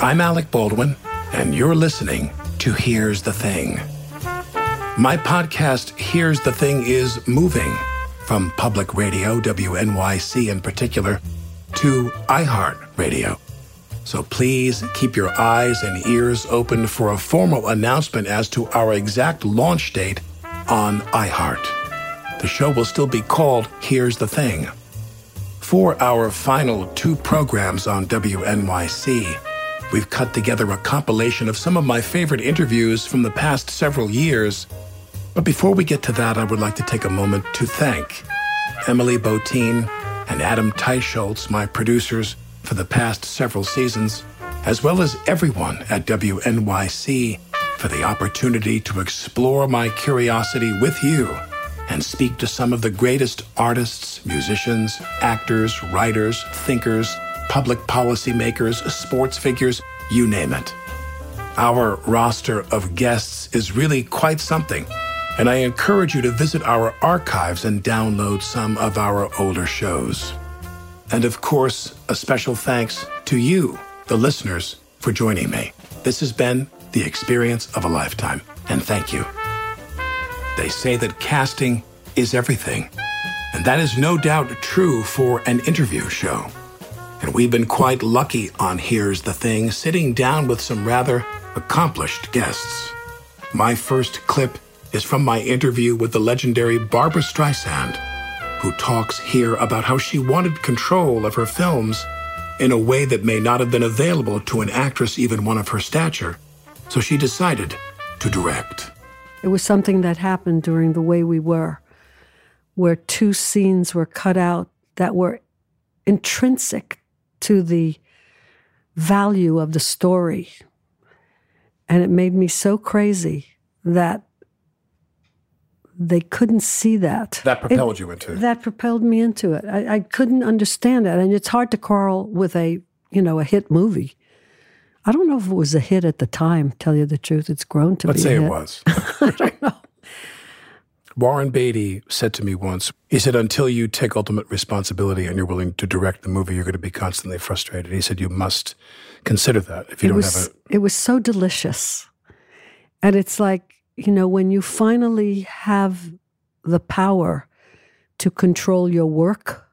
I'm Alec Baldwin, and you're listening to Here's the Thing. My podcast, Here's the Thing, is moving from public radio, WNYC in particular, to iHeartRadio. So please keep your eyes and ears open for a formal announcement as to our exact launch date on iHeart. The show will still be called Here's the Thing. For our final 2 programs on WNYC, we've cut together a compilation of some of my favorite interviews from the past several years. But before we get to that, I would like to take a moment to thank Emily Botein and Adam Teicholz, my producers, for the past several seasons, as well as everyone at WNYC for the opportunity to explore my curiosity with you and speak to some of the greatest artists, musicians, actors, writers, thinkers, public policy makers, sports figures, you name it. Our roster of guests is really quite something, and I encourage you to visit our archives and download some of our older shows. And of course, a special thanks to you, the listeners, for joining me. This has been the experience of a lifetime, and thank you. They say that casting is everything, and that is no doubt true for an interview show. And we've been quite lucky on Here's the Thing, sitting down with some rather accomplished guests. My first clip is from my interview with the legendary Barbra Streisand, who talks here about how she wanted control of her films in a way that may not have been available to an actress even one of her stature, so she decided to direct. It was something that happened during The Way We Were, where 2 scenes were cut out that were intrinsic to the value of the story. And it made me so crazy that they couldn't see that. That propelled you into it. That propelled me into it. I couldn't understand it. And it's hard to quarrel with a hit movie. I don't know if it was a hit at the time, tell you the truth. It's grown to Let's be a hit. Let's say it was. I don't know. Warren Beatty said to me once, he said, until you take ultimate responsibility and you're willing to direct the movie, you're going to be constantly frustrated. He said, you must consider that if you don't have a... It was so delicious. And it's like, when you finally have the power to control your work,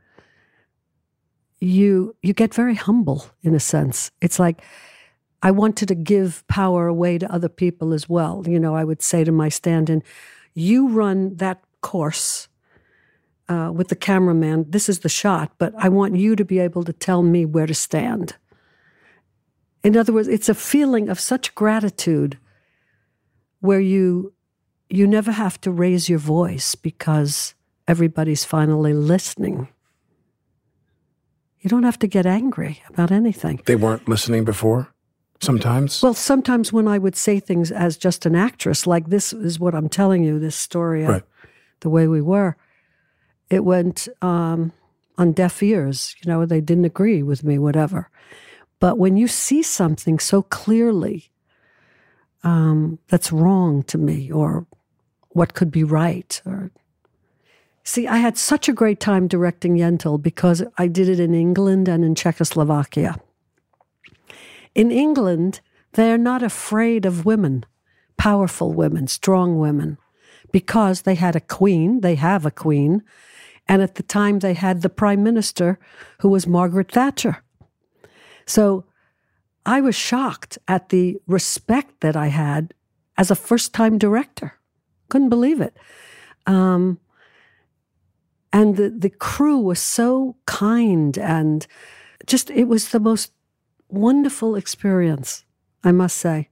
you get very humble in a sense. It's like, I wanted to give power away to other people as well. I would say to my stand-in, you run that course with the cameraman. This is the shot, but I want you to be able to tell me where to stand. In other words, it's a feeling of such gratitude where you never have to raise your voice because everybody's finally listening. You don't have to get angry about anything. They weren't listening before, sometimes? Well, sometimes when I would say things as just an actress, like this is what I'm telling you, this story of The Way We Were, it went on deaf ears. They didn't agree with me, whatever. But when you see something so clearly that's wrong to me, or what could be right, See, I had such a great time directing Yentl because I did it in England and in Czechoslovakia. In England, they're not afraid of women, powerful women, strong women, because they had a queen, they have a queen, and at the time they had the prime minister who was Margaret Thatcher. So I was shocked at the respect that I had as a first-time director. Couldn't believe it. And the crew was so kind, and just, it was the most wonderful experience, I must say.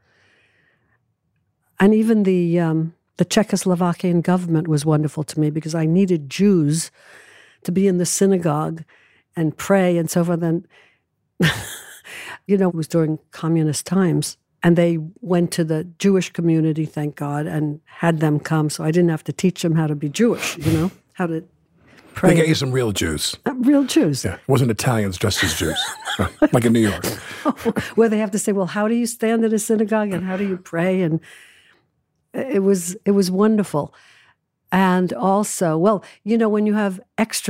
And even the Czechoslovakian government was wonderful to me because I needed Jews to be in the synagogue and pray and so forth. And, it was during communist times. And they went to the Jewish community, thank God, and had them come. So I didn't have to teach them how to be Jewish, how to pray. They get you some real Jews. Real Jews. Yeah. It wasn't Italians dressed as Jews, like in New York. Where they have to say, well, how do you stand in a synagogue and how do you pray? And it was wonderful. And also, when you have extras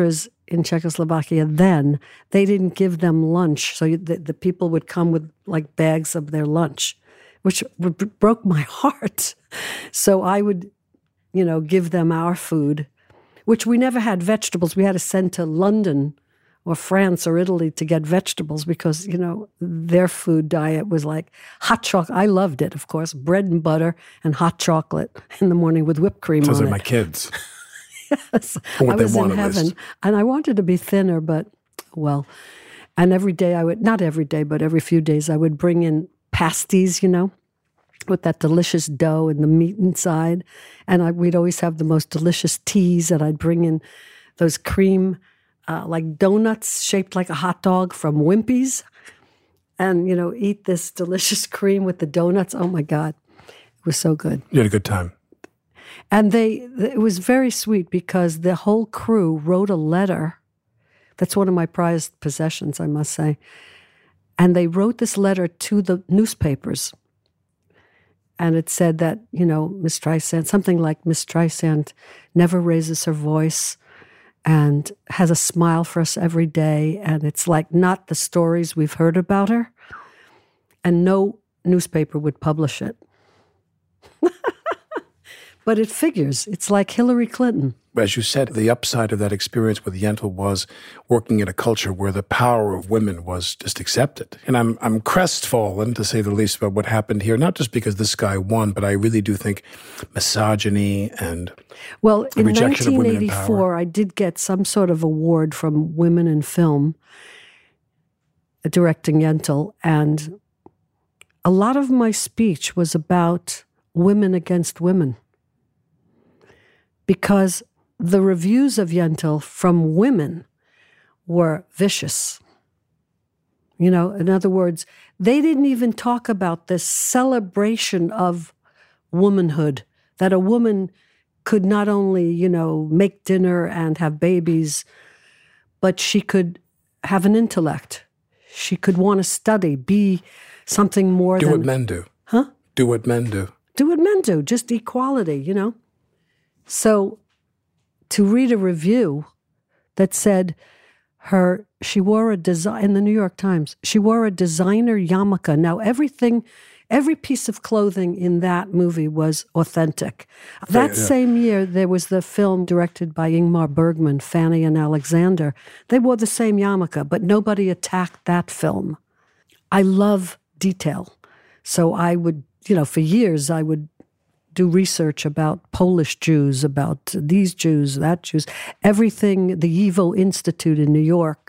in Czechoslovakia then, they didn't give them lunch. So the people would come with like bags of their lunch, which broke my heart. So I would, give them our food, which we never had vegetables. We had to send to London or France or Italy to get vegetables because, their food diet was like hot chocolate. I loved it, of course, bread and butter and hot chocolate in the morning with whipped cream on it. Those are my kids. Yes, I was in heaven. And I wanted to be thinner, but, and every day not every day, but every few days I would bring in pasties, with that delicious dough and the meat inside. And we'd always have the most delicious teas, and I'd bring in those cream like donuts shaped like a hot dog from Wimpy's and, eat this delicious cream with the donuts. Oh, my God. It was so good. You had a good time. And it was very sweet because the whole crew wrote a letter. That's one of my prized possessions, I must say. And they wrote this letter to the newspapers. And it said that, Miss Streisand, something like Miss Streisand never raises her voice and has a smile for us every day. And it's like not the stories we've heard about her. And no newspaper would publish it. But it figures. It's like Hillary Clinton. As you said, the upside of that experience with Yentl was working in a culture where the power of women was just accepted. And I'm crestfallen, to say the least, about what happened here, not just because this guy won, but I really do think misogyny and in rejection of women in 1984, I did get some sort of award from Women in Film, directing Yentl, and a lot of my speech was about women against women. Because the reviews of Yentl from women were vicious. In other words, they didn't even talk about this celebration of womanhood, that a woman could not only, make dinner and have babies, but she could have an intellect. She could want to study, be something more than... Do what men do. Huh? Do what men do. Do what men do, just equality, So to read a review that said she wore a design in the New York Times, she wore a designer yarmulke. Now every piece of clothing in that movie was authentic. That same year, there was the film directed by Ingmar Bergman, Fanny and Alexander. They wore the same yarmulke, but nobody attacked that film. I love detail. So I would, for years, I would do research about Polish Jews, about these Jews, that Jews, everything, the YIVO Institute in New York,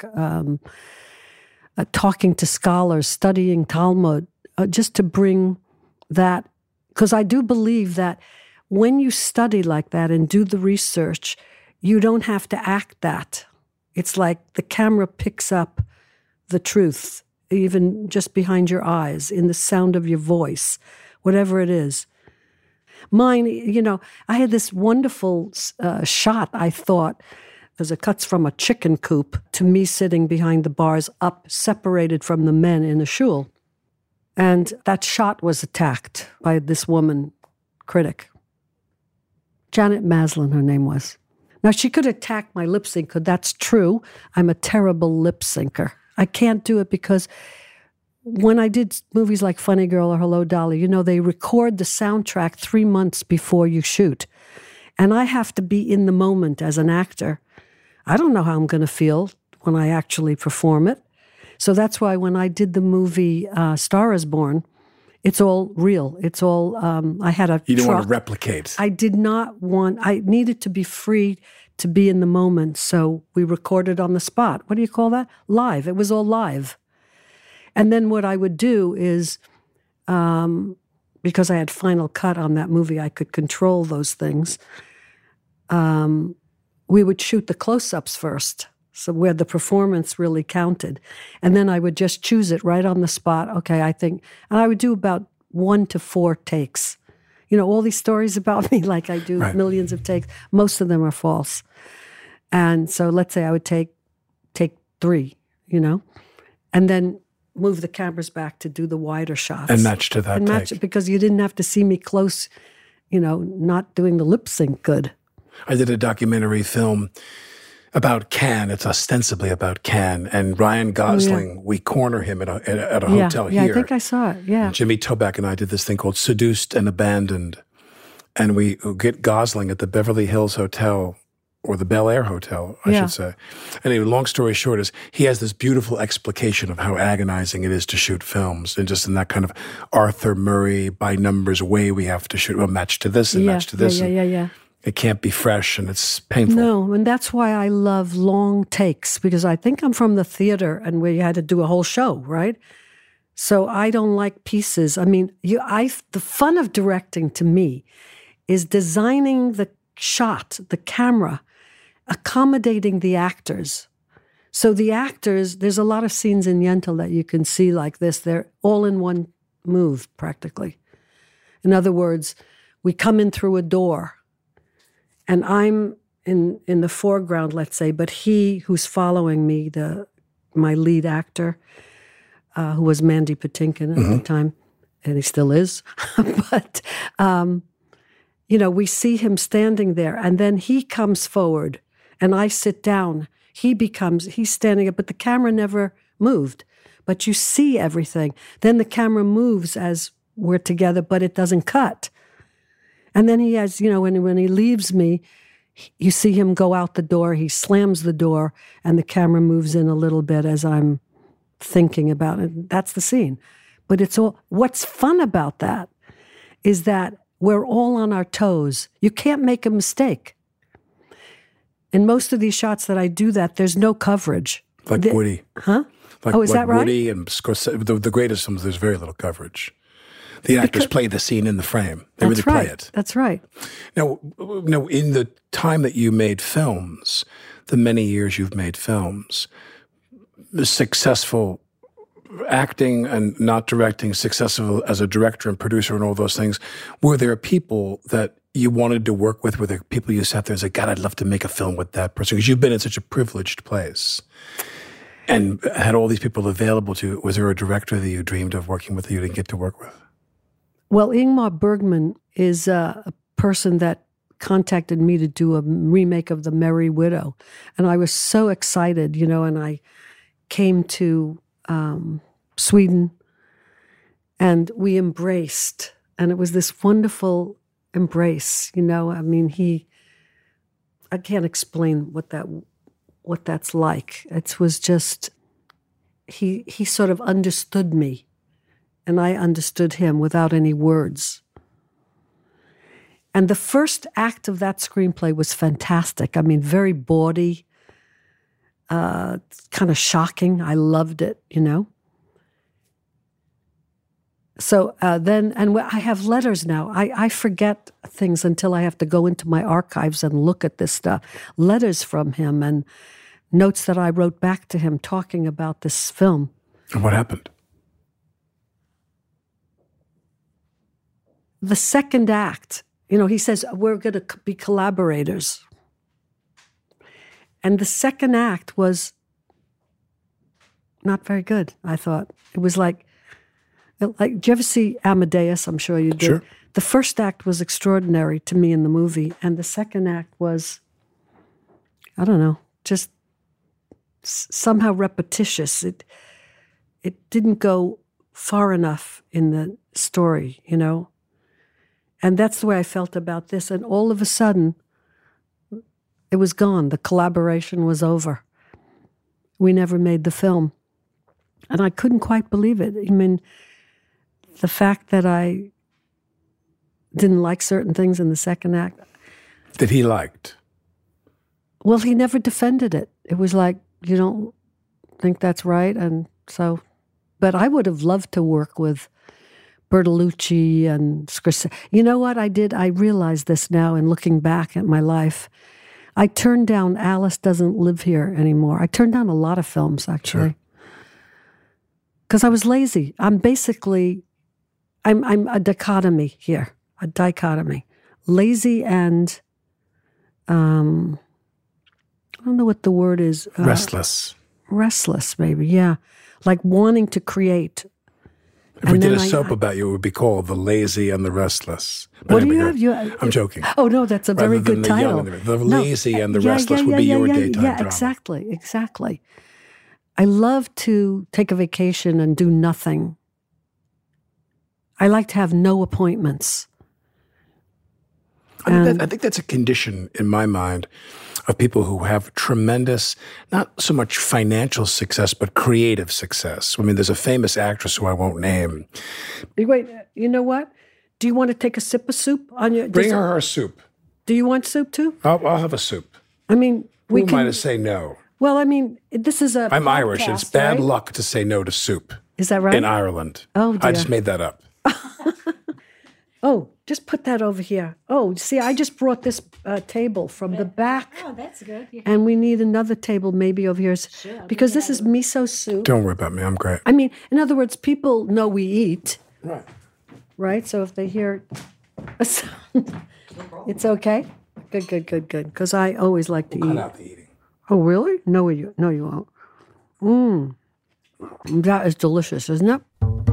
talking to scholars, studying Talmud, just to bring that, because I do believe that when you study like that and do the research, you don't have to act that. It's like the camera picks up the truth, even just behind your eyes, in the sound of your voice, whatever it is. Mine, I had this wonderful shot, I thought, as it cuts from a chicken coop to me sitting behind the bars up, separated from the men in a shul. And that shot was attacked by this woman critic. Janet Maslin, her name was. Now, she could attack my lip sync, because that's true. I'm a terrible lip syncer. I can't do it because when I did movies like Funny Girl or Hello, Dolly, they record the soundtrack 3 months before you shoot. And I have to be in the moment as an actor. I don't know how I'm going to feel when I actually perform it. So that's why when I did the movie Star is Born, it's all real. It's all, I had a You don't truck. want to replicate. I needed to be free to be in the moment. So we recorded on the spot. What do you call that? Live. It was all live. And then what I would do is, because I had Final Cut on that movie, I could control those things. We would shoot the close-ups first, so where the performance really counted. And then I would just choose it right on the spot. Okay, and I would do about 1 to 4 takes. All these stories about me, like I do millions of takes, most of them are false. And so let's say I would take 3, and then move the cameras back to do the wider shots. And match to that match it, because you didn't have to see me close, not doing the lip sync good. I did a documentary film about Cannes. It's ostensibly about Cannes. And Ryan Gosling, we corner him at a hotel here. Yeah, I think I saw it, yeah. And Jimmy Toback and I did this thing called Seduced and Abandoned. And we get Gosling at the Beverly Hills Hotel, or the Bel Air Hotel, I should say. Anyway, long story short is he has this beautiful explication of how agonizing it is to shoot films, and just in that kind of Arthur Murray by numbers way we have to shoot a match to this and match to this. Yeah. It can't be fresh, and it's painful. No, and that's why I love long takes, because I think I'm from the theater, and we had to do a whole show, right? So I don't like pieces. I mean, the fun of directing to me is designing the shot, the camera, accommodating the actors. So the actors, there's a lot of scenes in Yentl that you can see like this. They're all in one move, practically. In other words, we come in through a door, and I'm in the foreground, let's say, but he who's following me, my lead actor, who was Mandy Patinkin at the time, and he still is, but, we see him standing there, and then he comes forward, and I sit down. He's standing up, but the camera never moved, but you see everything. Then the camera moves as we're together, but it doesn't cut. And then he has, when he leaves me, you see him go out the door, he slams the door, and the camera moves in a little bit as I'm thinking about it. That's the scene. But what's fun about that is that we're all on our toes. You can't make a mistake. In most of these shots that I do that, there's no coverage. Like Woody. Huh? Is that right? Woody and Scorsese, the greatest films, there's very little coverage. The actors play the scene in the frame. They really play it. That's right. Now, in the time that you made films, the many years you've made films, successful acting and not directing, successful as a director and producer and all those things, were there people that you wanted to work with? Were there people you sat there and said, God, I'd love to make a film with that person? Because you've been in such a privileged place and had all these people available to you. Was there a director that you dreamed of working with that you didn't get to work with? Well, Ingmar Bergman is a person that contacted me to do a remake of The Merry Widow. And I was so excited, and I came to Sweden, and we embraced. And it was this wonderful embrace, I mean, I can't explain what that's like. It was just, he sort of understood me. And I understood him without any words. And the first act of that screenplay was fantastic. I mean, very bawdy, kind of shocking. I loved it, So then I have letters now. I forget things until I have to go into my archives and look at this stuff. Letters from him and notes that I wrote back to him talking about this film. And what happened? The second act, he says, we're going to be collaborators. And the second act was not very good, I thought. It was like, do you ever see Amadeus? I'm sure you did. Sure. The first act was extraordinary to me in the movie. And the second act was, I don't know, just somehow repetitious. It didn't go far enough in the story, And that's the way I felt about this. And all of a sudden, it was gone. The collaboration was over. We never made the film. And I couldn't quite believe it. I mean, the fact that I didn't like certain things in the second act. That he liked? Well, he never defended it. It was like, you don't think that's right? And so, but I would have loved to work with Bertolucci and Scorsese. You know what I did? I realized this now in looking back at my life. I turned down Alice Doesn't Live Here Anymore. I turned down a lot of films, actually. Because I was lazy. I'm a dichotomy here. A dichotomy. Lazy and, I don't know what the word is. Restless. Restless, maybe, yeah. Like wanting to create If we did a soap about you, it would be called The Lazy and the Restless. But what anyway, do you have? I'm joking. Oh, no, that's a very good title. The Lazy and the Restless would be your daytime drama. Exactly. I love to take a vacation and do nothing. I like to have no appointments. I think that's a condition in my mind of people who have tremendous, not so much financial success, but creative success. I mean, there's a famous actress who I won't name. Wait, you know what? Do you want to take a sip of soup on your? Bring her soup. Do you want soup too? I'll have a soup. I mean, who am I to say no? Well, I mean, this is a. I'm podcast, Irish. It's bad right? luck to say no to soup. Is that right? In Ireland. Oh, dear. I just made that up. Oh, just put that over here. Oh, see, I just brought this table from the back. Oh, that's good. Yeah. And we need another table maybe over here. Sure, because this is miso soup. Don't worry about me. I'm great. I mean, in other words, people know we eat. Right. Right? So if they hear a sound, it's okay? Good. Because I always like to eat. Cut out the eating. Oh, really? No, you won't. That is delicious, isn't it?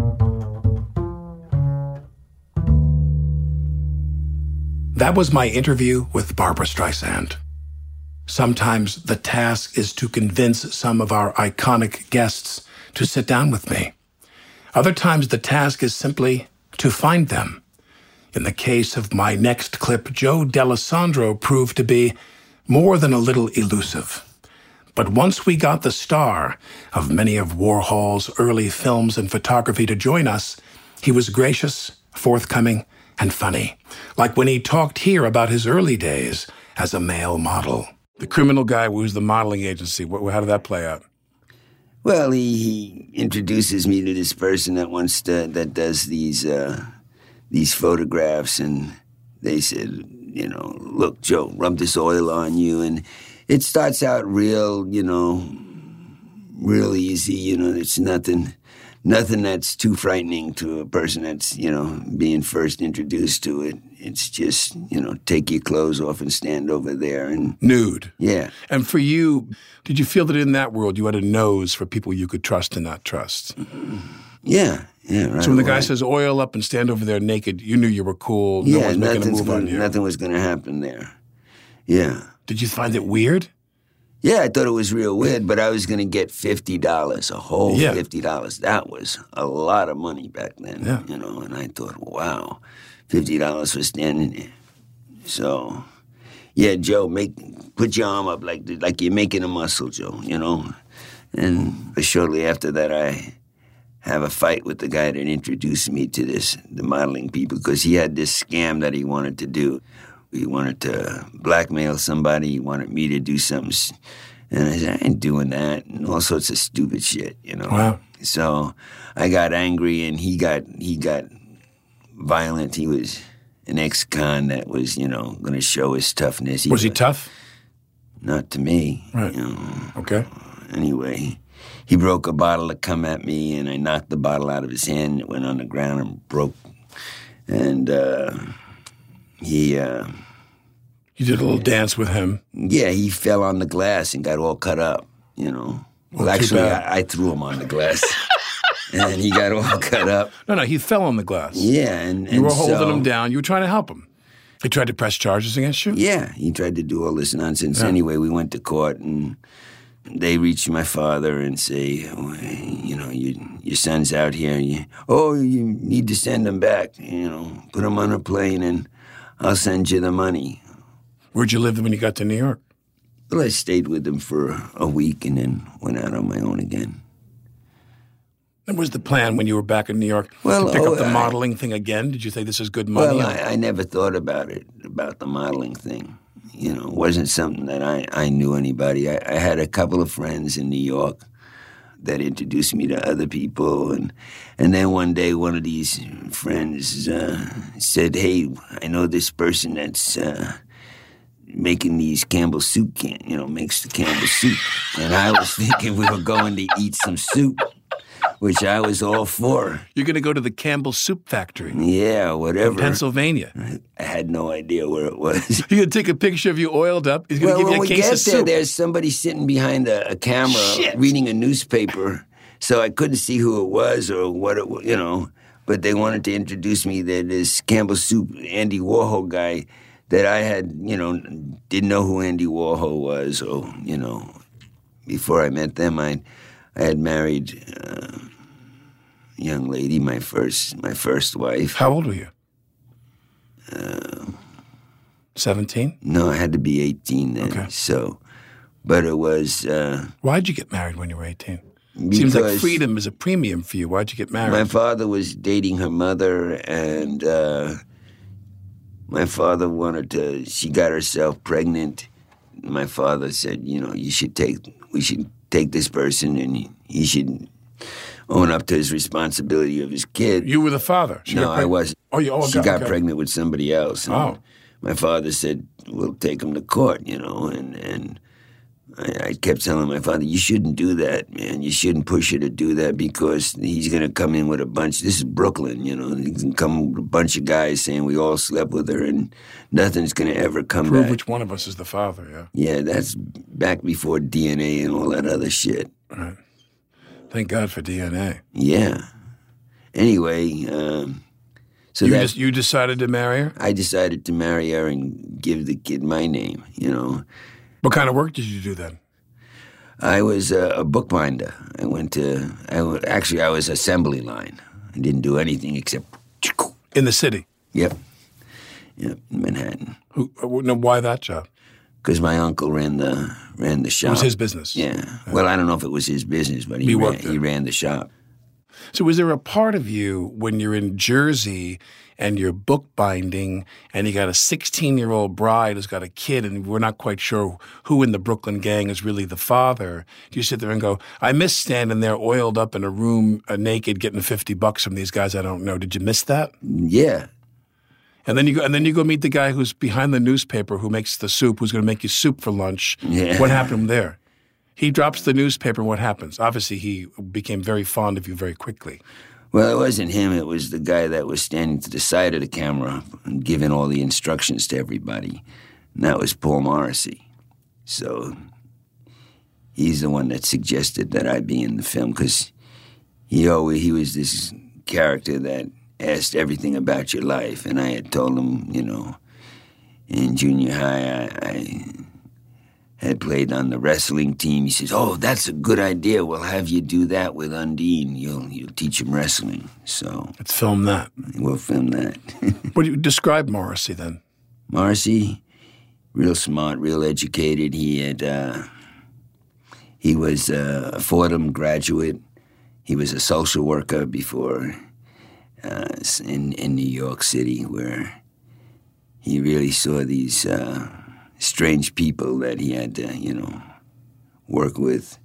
That was my interview with Barbra Streisand. Sometimes the task is to convince some of our iconic guests to sit down with me. Other times the task is simply to find them. In the case of my next clip, Joe Dallesandro proved to be more than a little elusive. But once we got the star of many of Warhol's early films and photography to join us, he was gracious, forthcoming, and funny, like when he talked here about his early days as a male model. The criminal guy who's the modeling agency, how did that play out? Well, he introduces me to this person that does these photographs, and they said, look, Joe, rub this oil on you, and it starts out real easy. It's nothing that's too frightening to a person that's, being first introduced to it. It's just, take your clothes off and stand over there and... Nude. Yeah. And for you, did you feel that in that world you had a nose for people you could trust and not trust? Yeah, right. So when the guy says oil up and stand over there naked, you knew you were cool. No one's making a move on you. Nothing was going to happen there. Yeah. Did you find it weird? Yeah, I thought it was real weird, but I was going to get $50, a whole $50. That was a lot of money back then, and I thought, wow, $50 for standing there. So, yeah, Joe, put your arm up like you're making a muscle, Joe, And shortly after that, I have a fight with the guy that introduced me to the modeling people, because he had this scam that he wanted to do. He wanted to blackmail somebody. He wanted me to do something. And I said, I ain't doing that. And all sorts of stupid shit, Wow. So I got angry, and he got violent. He was an ex-con that was, going to show his toughness. Was he tough? Not to me. Right. Okay. Anyway, he broke a bottle to come at me, and I knocked the bottle out of his hand. It went on the ground and broke. And You did a little dance with him. Yeah, he fell on the glass and got all cut up, Well, actually, I threw him on the glass, and he got all cut up. No, he fell on the glass. Yeah, and you were holding him down. You were trying to help him. He tried to press charges against you? Yeah, he tried to do all this nonsense. Yeah. Anyway, we went to court, and they reached my father and say, your son's out here. You need to send him back. Put him on a plane, and I'll send you the money. Where'd you live when you got to New York? Well, I stayed with him for a week and then went out on my own again. What was the plan when you were back in New York? To pick up the modeling thing again? Did you say this is good money? Well, I never thought about the modeling thing. It wasn't something that I knew anybody. I had a couple of friends in New York that introduced me to other people. And then one day, one of these friends said, hey, I know this person that's... making these Campbell soup makes the Campbell soup. And I was thinking we were going to eat some soup, which I was all for. You're going to go to the Campbell Soup Factory? Yeah, whatever. In Pennsylvania? I had no idea where it was. You're going to take a picture of you oiled up. He's going to give you a case of soup. There's somebody sitting behind a camera reading a newspaper So I couldn't see who it was or what it was, but they wanted to introduce me to this Campbell Soup Andy Warhol guy that I had, didn't know who Andy Warhol was. Or, before I met them, I had married a young lady, my first wife. How old were you? 17? No, I had to be 18 then. Okay. So, but it was... Why'd you get married when you were 18? Seems like freedom is a premium for you. Why'd you get married? My father was dating her mother, and my father she got herself pregnant. My father said, we should take this person, and he should own up to his responsibility of his kid. You were the father? No, I wasn't. She got okay. pregnant with somebody else. And my father said, we'll take him to court, and I kept telling my father, you shouldn't do that, man. You shouldn't push her to do that because he's going to come in with a bunch. This is Brooklyn, He can come with a bunch of guys saying we all slept with her and nothing's going to ever come Prove back. Which one of us is the father, yeah. Yeah, that's back before DNA and all that other shit. Right. Thank God for DNA. Yeah. Anyway, so you decided to marry her? I decided to marry her and give the kid my name, What kind of work did you do then? I was a bookbinder. I was assembly line. I didn't do anything except... In the city? Yep, in Manhattan. Why that job? Because my uncle ran the shop. It was his business? Yeah. Well, I don't know if it was his business, but he ran the shop. So was there a part of you when you're in Jersey and you're bookbinding and you got a 16-year-old bride who's got a kid and we're not quite sure who in the Brooklyn gang is really the father, do you sit there and go, I miss standing there oiled up in a room naked getting $50 from these guys I don't know. Did you miss that? Yeah. And then you go meet the guy who's behind the newspaper who makes the soup, who's going to make you soup for lunch. Yeah. What happened there? He drops the newspaper, and what happens? Obviously, he became very fond of you very quickly. Well, it wasn't him. It was the guy that was standing to the side of the camera and giving all the instructions to everybody. And that was Paul Morrissey. So he's the one that suggested that I be in the film because he was this character that asked everything about your life. And I had told him, in junior high, I had played on the wrestling team. He says, oh, that's a good idea. We'll have you do that with Undine. You'll teach him wrestling. So let's film that. We'll film that. What do you describe Morrissey then? Morrissey, real smart, real educated. He was a Fordham graduate. He was a social worker before in New York City, where he really saw these strange people that he had to, work with.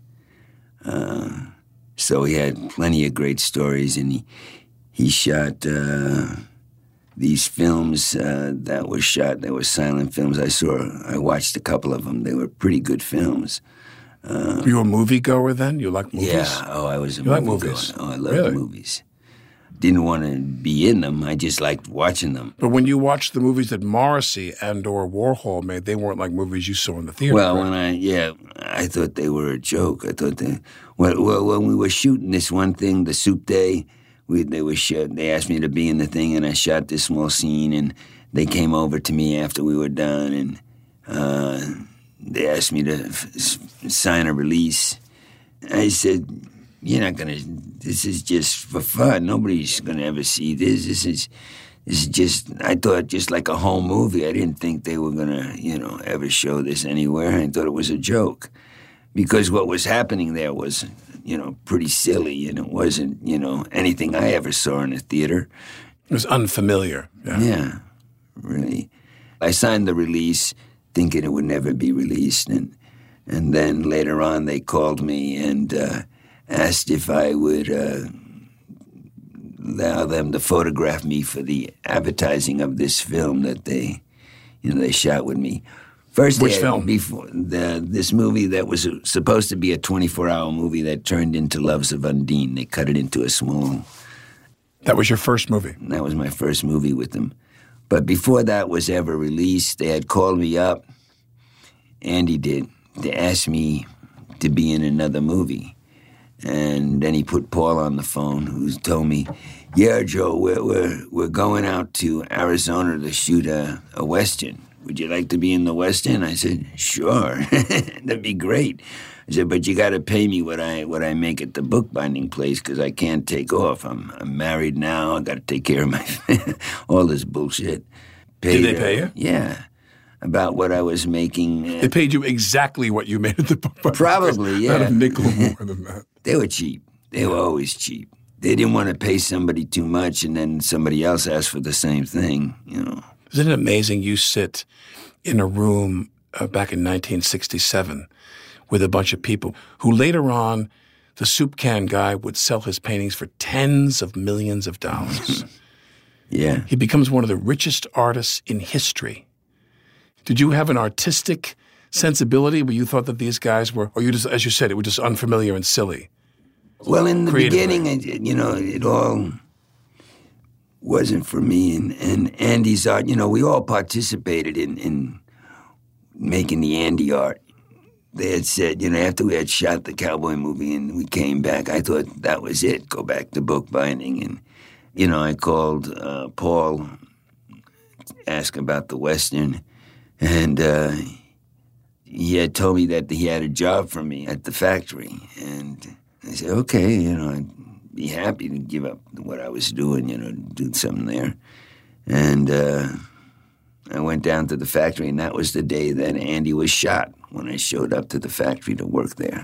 So he had plenty of great stories, and he shot these films that were silent films. I watched a couple of them. They were pretty good films. Were you a moviegoer then? You like movies? Yeah. Oh, I was a moviegoer. Like movies? Oh, I loved movies. Didn't want to be in them. I just liked watching them. But when you watched the movies that Morrissey and or Warhol made, they weren't like movies you saw in the theater. Well, right? I thought they were a joke. I thought when we were shooting this one thing, the Soup Day, they asked me to be in the thing, and I shot this small scene, and they came over to me after we were done, and they asked me to sign a release. I said, you're not going to, this is just for fun. Nobody's going to ever see this. This is just, I thought just like a home movie. I didn't think they were going to, ever show this anywhere. I thought it was a joke. Because what was happening there was, pretty silly, and it wasn't, anything I ever saw in a theater. It was unfamiliar. Yeah, really. I signed the release thinking it would never be released, and then later on they called me and asked if I would allow them to photograph me for the advertising of this film that they shot with me. First, which film? This movie that was supposed to be a 24-hour movie that turned into Loves of Undine. They cut it into a small... That was your first movie? That was my first movie with them. But before that was ever released, they had called me up, Andy did, to ask me to be in another movie. And then he put Paul on the phone, who told me, "Yeah, Joe, we're going out to Arizona to shoot a Western. Would you like to be in the Western?" I said, "Sure, that'd be great." I said, "But you got to pay me what I make at the bookbinding place because I can't take off. I'm married now. I got to take care of my all this bullshit." Did they pay you? Yeah, about what I was making. They paid you exactly what you made at the bookbinding. Probably, yeah. Not a nickel more than that. They were cheap. They were always cheap. They didn't want to pay somebody too much, and then somebody else asked for the same thing. Isn't it amazing? You sit in a room back in 1967. With a bunch of people who later on, the soup can guy would sell his paintings for tens of millions of dollars. Yeah. He becomes one of the richest artists in history. Did you have an artistic sensibility where you thought that these guys were, or you just, as you said, it was just unfamiliar and silly? Well, in the beginning, it all wasn't for me. And Andy's art, we all participated in making the Andy art. They had said, after we had shot the cowboy movie and we came back, I thought that was it, go back to bookbinding. And, I called Paul, asked about the Western, and he had told me that he had a job for me at the factory. And I said, okay, I'd be happy to give up what I was doing, do something there. And I went down to the factory, and that was the day that Andy was shot, when I showed up to the factory to work there.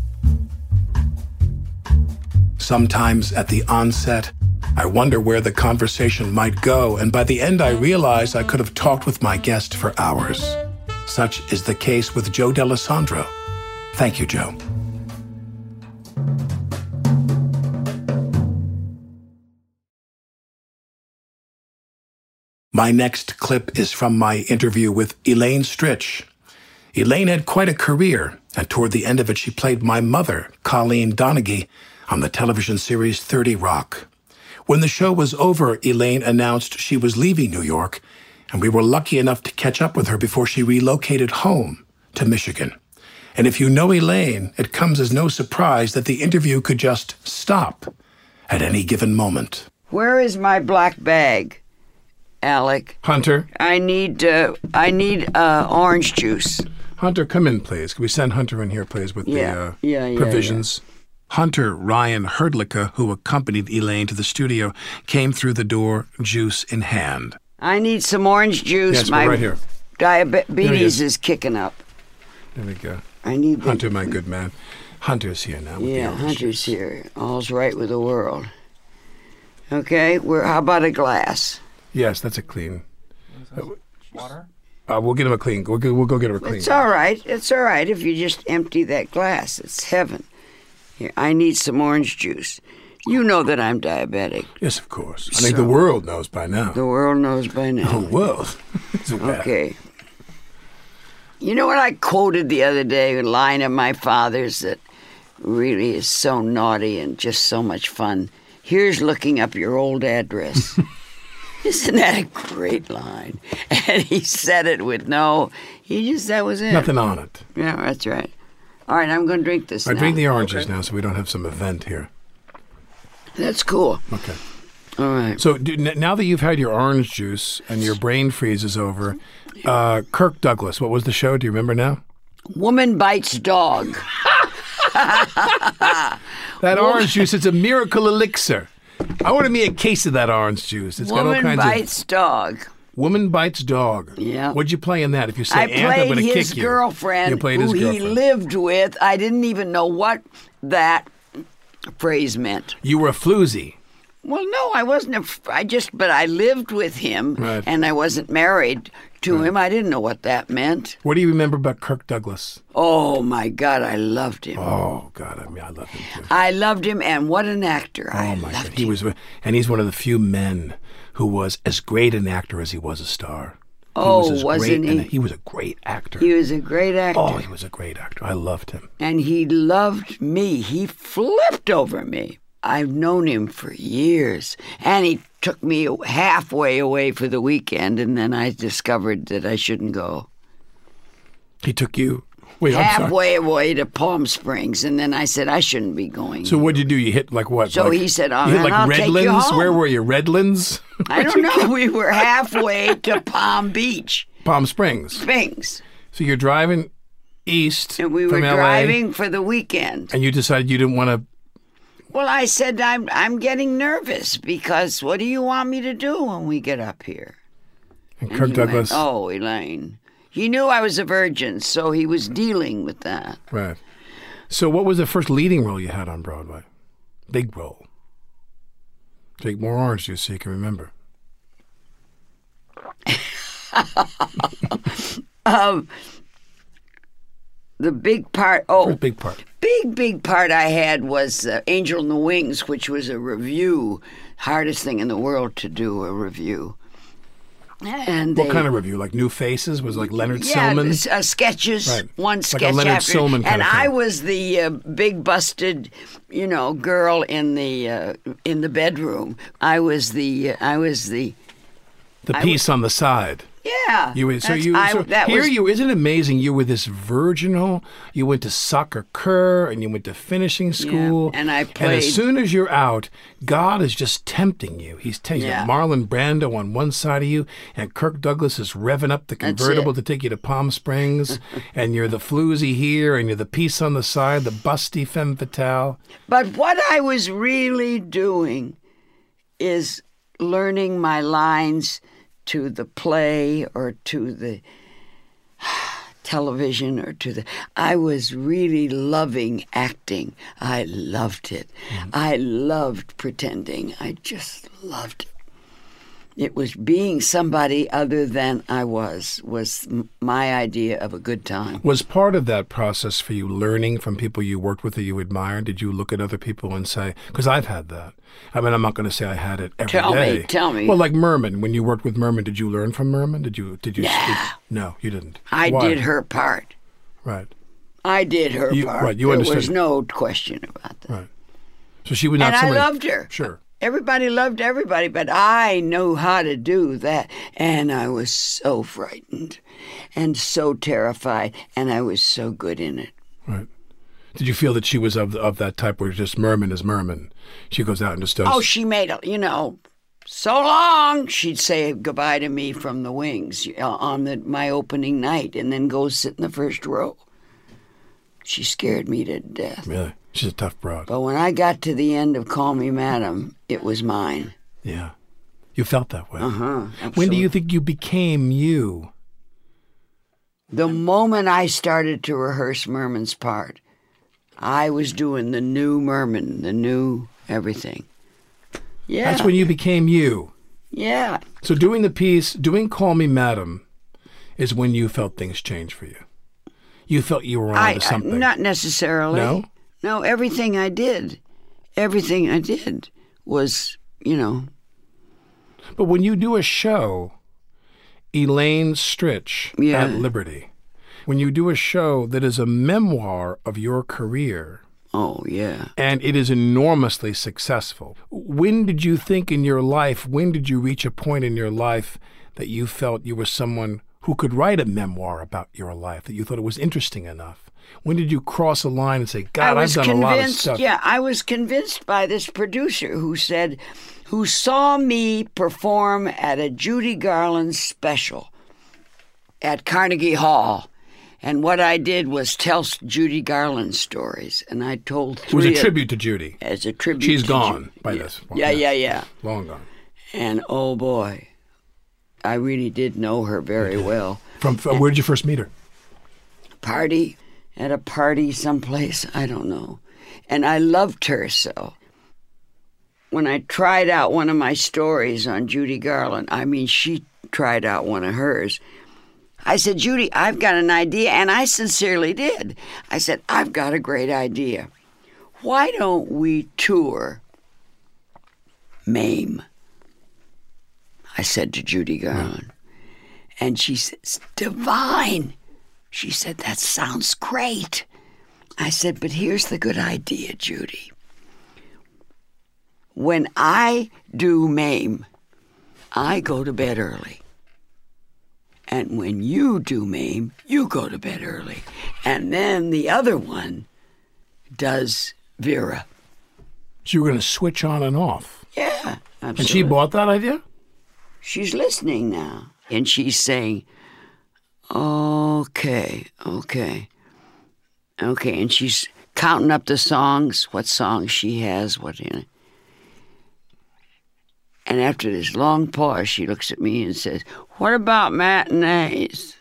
Sometimes at the onset, I wonder where the conversation might go, and by the end I realize I could have talked with my guest for hours. Such is the case with Joe Dallesandro. Thank you, Joe. My next clip is from my interview with Elaine Stritch. Elaine had quite a career, and toward the end of it, she played my mother, Colleen Donaghy, on the television series 30 Rock. When the show was over, Elaine announced she was leaving New York, and we were lucky enough to catch up with her before she relocated home to Michigan. And if you know Elaine, it comes as no surprise that the interview could just stop at any given moment. Where is my black bag, Alec? Hunter? I need orange juice. Hunter, come in, please. Can we send Hunter in here, please, with the provisions? Yeah. Hunter Ryan Herdlicka, who accompanied Elaine to the studio, came through the door, juice in hand. I need some orange juice. Yes, we're right here. Diabetes is kicking up. There we go. I need Hunter, my good man. Hunter's here now. With the Hunter's here. All's right with the world. Okay, how about a glass? Yes, that's a clean. Water? We'll get him a clean. We'll go get him a clean. It's all right. It's all right if you just empty that glass. It's heaven. Here, I need some orange juice. You know that I'm diabetic. Yes, of course. I think the world knows by now. The world knows by now. The world? Okay. You know what I quoted the other day, a line of my father's that really is so naughty and just so much fun. Here's looking up your old address. Isn't that a great line? And he said it with that was it. Nothing on it. Yeah, that's right. All right, I'm going to drink this now. Drink the oranges now so we don't have some event here. That's cool. Okay. All right. So now that you've had your orange juice and your brain freeze is over, Kirk Douglas, what was the show? Do you remember now? Woman Bites Dog. That orange juice, it's a miracle elixir. I want me a case of that orange juice. It's got all kinds Woman Bites Dog. Woman Bites Dog. Yeah. What'd you play in that? If you say Aunt, I'm going to kick you. I played his girlfriend, who he lived with. I didn't even know what that phrase meant. You were a floozy. Well, no, I wasn't. But I lived with him, right. And I wasn't married to him. I didn't know what that meant. What do you remember about Kirk Douglas? Oh, my God, I loved him. Oh, God, I love him, too. I loved him, and what an actor. Oh, my God. He's one of the few men who was as great an actor as he was a star. Wasn't he? He was a great actor. He was a great actor. Oh, he was a great actor. I loved him. And he loved me. He flipped over me. I've known him for years. And he took me halfway away for the weekend, and then I discovered that I shouldn't go. He took you halfway away to Palm Springs, and then I said I shouldn't be going. So what did you do? You hit like what? So like, he said, "Oh, you hit man, like I'll take you Redlands. home." Where were you? Redlands? I don't know. We were halfway to Palm Beach, Palm Springs. So you're driving east, and we were from LA, driving for the weekend. and you decided you didn't want to. Well, I said I'm getting nervous because what do you want me to do when we get up here? And Kirk Douglas. Went, "Oh, Elaine." He knew I was a virgin, so he was dealing with that. Right. So what was the first leading role you had on Broadway? Big role. Take more orange juice so you can remember. The big part. Big part. Big part I had was Angel in the Wings, which was a review. Hardest thing in the world to do, a review. And what kind of review? Like New Faces? Was it like Leonard Sillman? Sketches. Right. One sketch like a Leonard after. Sillman kind and of thing. I was the big busted, girl in the bedroom. I was the piece on the side. Yeah. Isn't it amazing? You were this virginal. You went to Sacre Coeur and you went to finishing school. Yeah, and I played. And as soon as you're out, God is just tempting you. He's telling you Marlon Brando on one side of you, and Kirk Douglas is revving up the convertible to take you to Palm Springs, and you're the floozy here, and you're the piece on the side, the busty femme fatale. But what I was really doing is learning my lines to the play or to the television or I was really loving acting. I loved it. I loved pretending. I just loved it. It was being somebody other than I was my idea of a good time. Was part of that process for you learning from people you worked with that you admired? Did you look at other people and say, because I've had that. I mean, I'm not going to say I had it every day. Tell me. Well, like Merman, when you worked with Merman, did you learn from Merman? Did you? No, you didn't. I did her part. Right. I did her part. Right, you understood. There was no question about that. Right. So she would not. And I loved her. Sure. Everybody loved everybody, but I knew how to do that. And I was so frightened and so terrified, and I was so good in it. Right. Did you feel that she was of that type where just Merman is Merman? She goes out and just does... Oh, she made, so long, she'd say goodbye to me from the wings on my opening night and then go sit in the first row. She scared me to death. Really? She's a tough broad. But when I got to the end of Call Me Madam, it was mine. Yeah. You felt that way. Absolutely. When do you think you became you? The moment I started to rehearse Merman's part, I was doing the new Merman, the new everything. Yeah. That's when you became you. Yeah. So doing the piece, doing Call Me Madam, is when you felt things change for you. You felt you were on to something. Not necessarily. No? No, everything I did was, But when you do a show, Elaine Stritch at Liberty, when you do a show that is a memoir of your career. Oh, yeah. And it is enormously successful. When did you think in your life, when did you reach a point in your life that you felt you were someone who could write a memoir about your life, that you thought it was interesting enough? When did you cross a line and say, God, I've done a lot of stuff? Yeah, I was convinced by this producer who saw me perform at a Judy Garland special at Carnegie Hall. And what I did was tell Judy Garland stories. And I told 3. It was a tribute to Judy. As a tribute She's to gone by this point. Yeah. Long gone. And oh boy, I really did know her very well. Where did you first meet her? At a party someplace, I don't know. And I loved her so. When I tried out one of my stories on Judy Garland, she tried out one of hers. I said, Judy, I've got an idea, and I sincerely did. I said, I've got a great idea. Why don't we tour MAME? I said to Judy Garland. And she says, divine. She said, that sounds great. I said, but here's the good idea, Judy. When I do MAME, I go to bed early. And when you do MAME, you go to bed early. And then the other one does Vera. So you were going to switch on and off? Yeah, absolutely. And she bought that idea? She's listening now. And she's saying, okay. And she's counting up the songs, what songs she has, And after this long pause, she looks at me and says, what about matinees?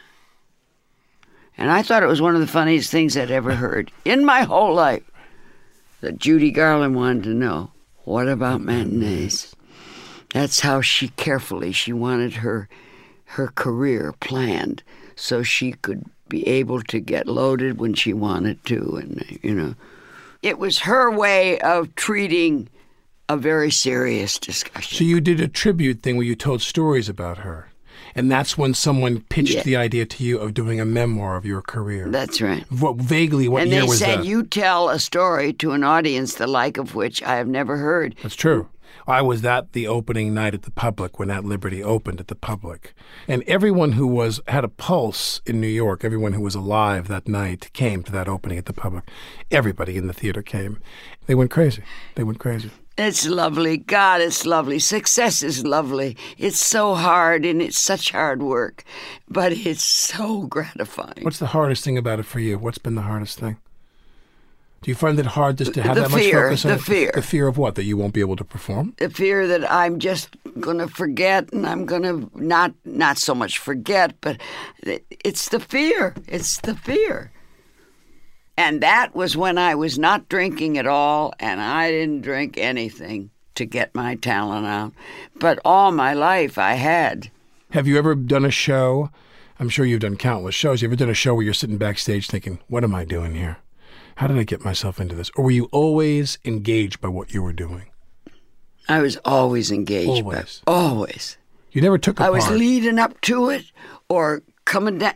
And I thought it was one of the funniest things I'd ever heard in my whole life, that Judy Garland wanted to know, what about matinees? That's how she wanted her career planned so she could be able to get loaded when she wanted to. And, it was her way of treating a very serious discussion. So you did a tribute thing where you told stories about her. And that's when someone pitched the idea to you of doing a memoir of your career. That's right. What year was that? And they said, you tell a story to an audience the like of which I have never heard. That's true. I was at the opening night at the Public when At Liberty opened at the Public. And everyone who had a pulse in New York, everyone who was alive that night came to that opening at the Public. Everybody in the theater came. They went crazy. It's lovely. God, it's lovely. Success is lovely. It's so hard and it's such hard work, but it's so gratifying. What's the hardest thing about it for you? What's been the hardest thing? Do you find it hard just to have that much focus on it? The fear. The fear of what? That you won't be able to perform? The fear that I'm just going to forget, and I'm going to not so much forget, but it's the fear. It's the fear. And that was when I was not drinking at all, and I didn't drink anything to get my talent out. But all my life I had. Have you ever done a show? I'm sure you've done countless shows. You ever done a show where you're sitting backstage thinking, what am I doing here? How did I get myself into this? Or were you always engaged by what you were doing? I was always engaged. Always? You never took a part? I was leading up to it or coming down.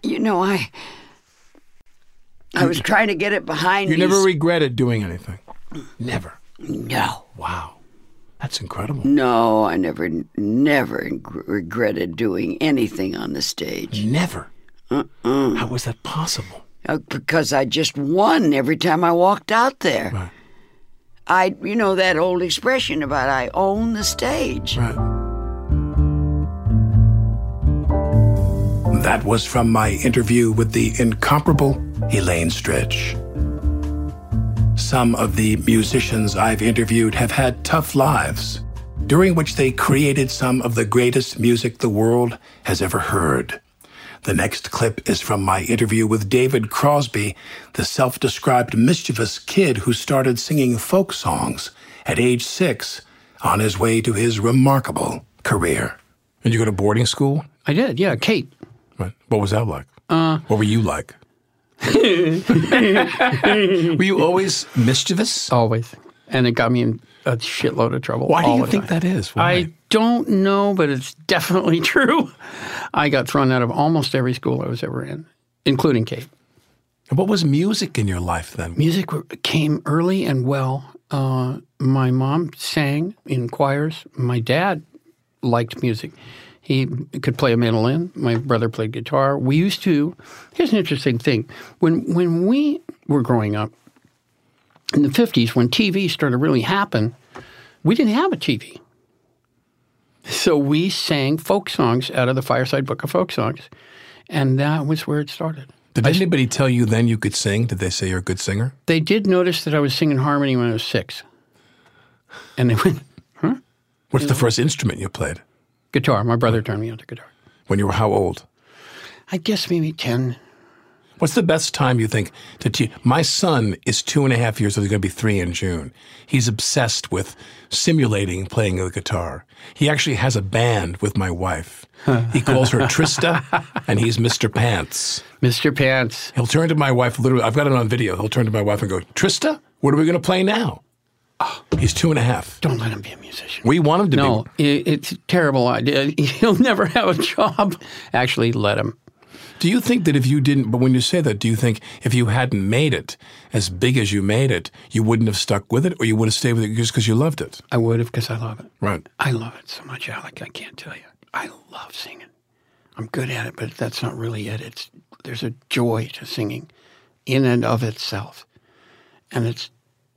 I was trying to get it behind me. You never regretted doing anything? Never? No. Wow. That's incredible. No, I never regretted doing anything on the stage. Never? How was that possible? Because I just won every time I walked out there. Right. That old expression about I own the stage. Right. That was from my interview with the incomparable Elaine Stritch. Some of the musicians I've interviewed have had tough lives, during which they created some of the greatest music the world has ever heard. The next clip is from my interview with David Crosby, the self-described mischievous kid who started singing folk songs at age 6 on his way to his remarkable career. Did you go to boarding school? I did, yeah, Kate. Right. What was that like? What were you like? Were you always mischievous? Always. And it got me in a shitload of trouble. Why do you think that is? Why? I don't know, but it's definitely true. I got thrown out of almost every school I was ever in, including Kate. What was music in your life then? Music came early and well. My mom sang in choirs. My dad liked music. He could play a mandolin. My brother played guitar. We used to – here's an interesting thing. When we were growing up in the 50s, when TV started to really happen, we didn't have a TV. So we sang folk songs out of the Fireside Book of Folk Songs, and that was where it started. Did anybody tell you then you could sing? Did they say you're a good singer? They did notice that I was singing harmony when I was 6. And they went, huh? What's the first instrument you played? Guitar. My brother turned me on to guitar. When you were how old? I guess maybe 10. What's the best time you think to teach? My son is 2.5 years old. He's going to be 3 in June. He's obsessed with simulating playing the guitar. He actually has a band with my wife. He calls her Trista, and he's Mr. Pants. Mr. Pants. He'll turn to my wife, literally, I've got it on video. He'll turn to my wife and go, Trista, what are we going to play now? Oh, he's 2.5. Don't let him be a musician. We want him to be. No, it's a terrible idea. He'll never have a job. Actually, let him. Do you think that if you didn't, but when you say that, do you think if you hadn't made it as big as you made it, you wouldn't have stuck with it, or you would have stayed with it just because you loved it? I would have because I love it. Right. I love it so much, Alec. I can't tell you. I love singing. I'm good at it, but that's not really it. There's a joy to singing in and of itself. And it's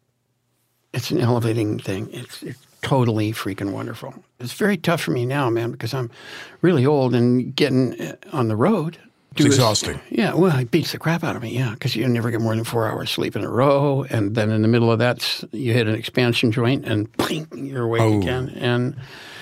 an elevating thing. It's totally freaking wonderful. It's very tough for me now, man, because I'm really old and getting on the road. It's exhausting. Yeah, well, it beats the crap out of me, yeah, because you never get more than 4 hours sleep in a row, and then in the middle of that, you hit an expansion joint, and pling, you're awake again. And,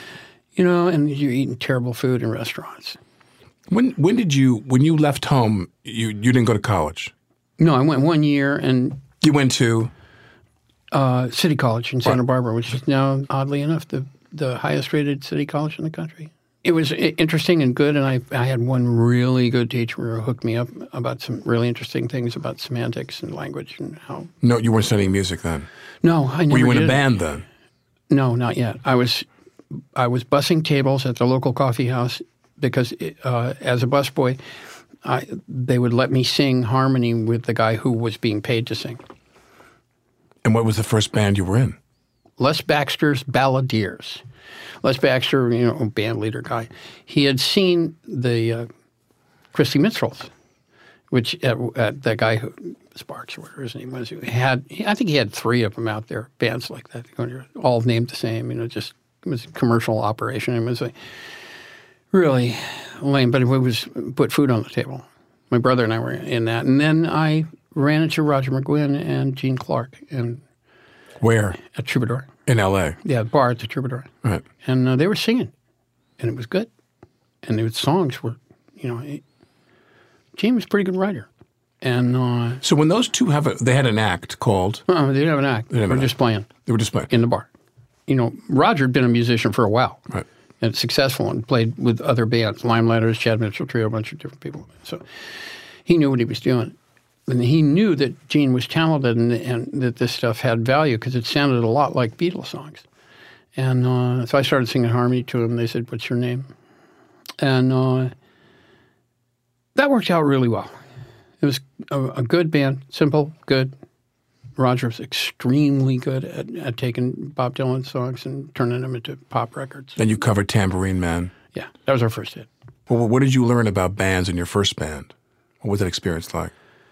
and you're eating terrible food in restaurants. When you left home, you didn't go to college? No, I went 1 year, and... You went to? City College in Santa Barbara, which is now, oddly enough, the highest-rated city college in the country. It was interesting and good, and I had one really good teacher who hooked me up about some really interesting things about semantics and language and how... No, you weren't studying music then? No, I never did. Were you in a band then? No, not yet. I was bussing tables at the local coffee house because as a busboy, they would let me sing harmony with the guy who was being paid to sing. And what was the first band you were in? Les Baxter's Balladeers. Les Baxter, band leader guy, he had seen the Christy Minstrels, which at that guy who Sparks or whatever his name was, I think he had 3 of them out there, bands like that, all named the same. Just it was a commercial operation. It was really lame, but it was put food on the table. My brother and I were in that, and then I ran into Roger McGuinn and Gene Clark. And where? At Troubadour. In L.A.? Yeah, the bar at the Troubadour. Right. And they were singing, and it was good. And the songs were, Gene was a pretty good writer. And so when those two they had an act called? They didn't have an act. They were just playing. They were just playing? In the bar. Roger had been a musician for a while. Right. And successful and played with other bands, Limelighters, Chad Mitchell Trio, a bunch of different people. So he knew what he was doing. And he knew that Gene was talented and that this stuff had value because it sounded a lot like Beatles songs. And so I started singing harmony to him. They said, "What's your name?" And that worked out really well. It was a good band, simple, good. Roger was extremely good at taking Bob Dylan songs and turning them into pop records. And you covered Tambourine Man. Yeah, that was our first hit. Well, what did you learn about bands in your first band? What was that experience like?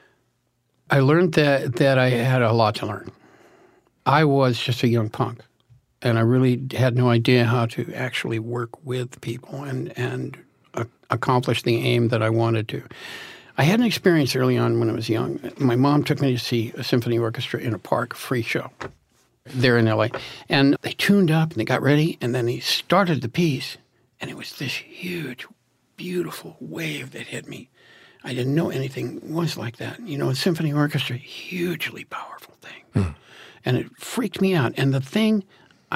I learned that I had a lot to learn. I was just a young punk, and I really had no idea how to actually work with people and accomplish the aim that I wanted to. I had an experience early on when I was young. My mom took me to see a symphony orchestra in a park, a free show, there in L.A. And they tuned up and they got ready, and then they started the piece, and it was this huge, beautiful wave that hit me. I didn't know anything was like that. A symphony orchestra, hugely powerful thing. And it freaked me out. And the thing